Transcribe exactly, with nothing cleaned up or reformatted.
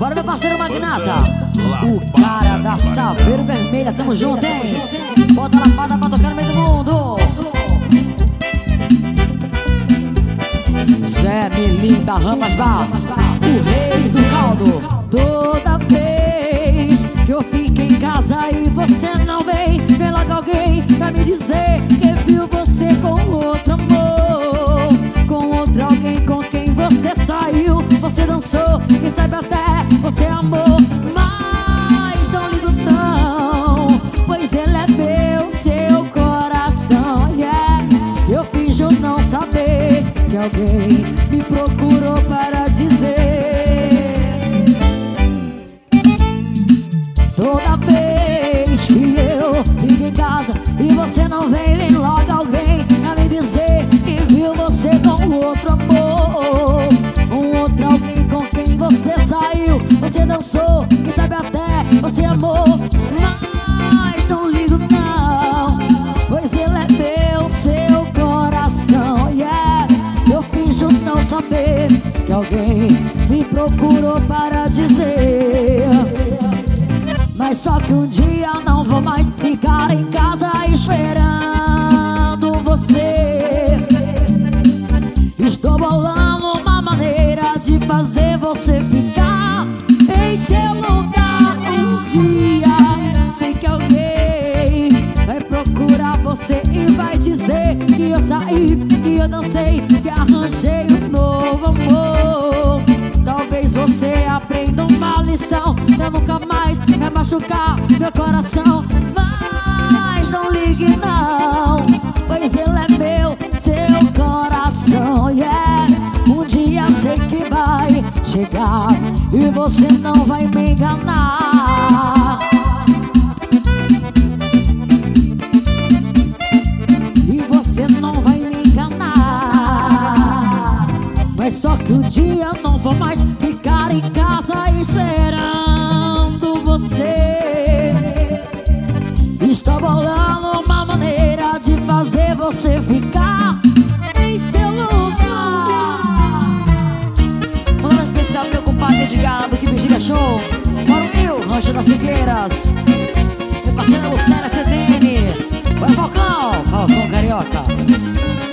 Bora, meu parceiro Magnata, o cara da Saveiro Vermelha, tamo junto, hein? Bota a lapada pra tocar no meio do mundo. Zé Melinda Ramas Bar, o rei do caldo. Toda vez que eu fico em casa e você não vem, vem logo alguém pra me dizer que viu você com outro amor, com outro alguém com quem você saiu, você dançou, quem sabe até você amou. Mas não ligo não, pois ele é meu, seu coração, yeah. Eu finjo não saber que alguém me procurou para dizer. Toda vez que eu fico em casa e você não vem, vem logo alguém pra me dizer que viu você com outro amor, um outro alguém com quem você saiu, você dançou, quem sabe até você amou. Mas não ligo não, pois ele é meu, seu coração, yeah. Eu finjo não saber que alguém me procurou para dizer. Mas só que um dia não vou mais ficar em casa esperando você. Estou bolando uma maneira de fazer você ficar em seu lugar. Um dia sei que alguém vai procurar você e vai dizer que eu saí, que eu dancei, que arranjei um novo amor. Talvez você aprenda uma lição pra nunca mais vai machucar meu coração. Mas não ligue não, pois ele é meu, seu coração, yeah. Um dia sei que vai chegar e você não vai me enganar. E você não vai me enganar. Mas só que um dia não vou mais ficar em casa esperando você. Estou bolando uma maneira de fazer você ficar em seu lugar. Manda especial meu compadre de gado que vigília show. Para o Rio, Rancho das Figueiras. Meu parceiro Lucélia C D N. Vai Falcão, Falcão Carioca.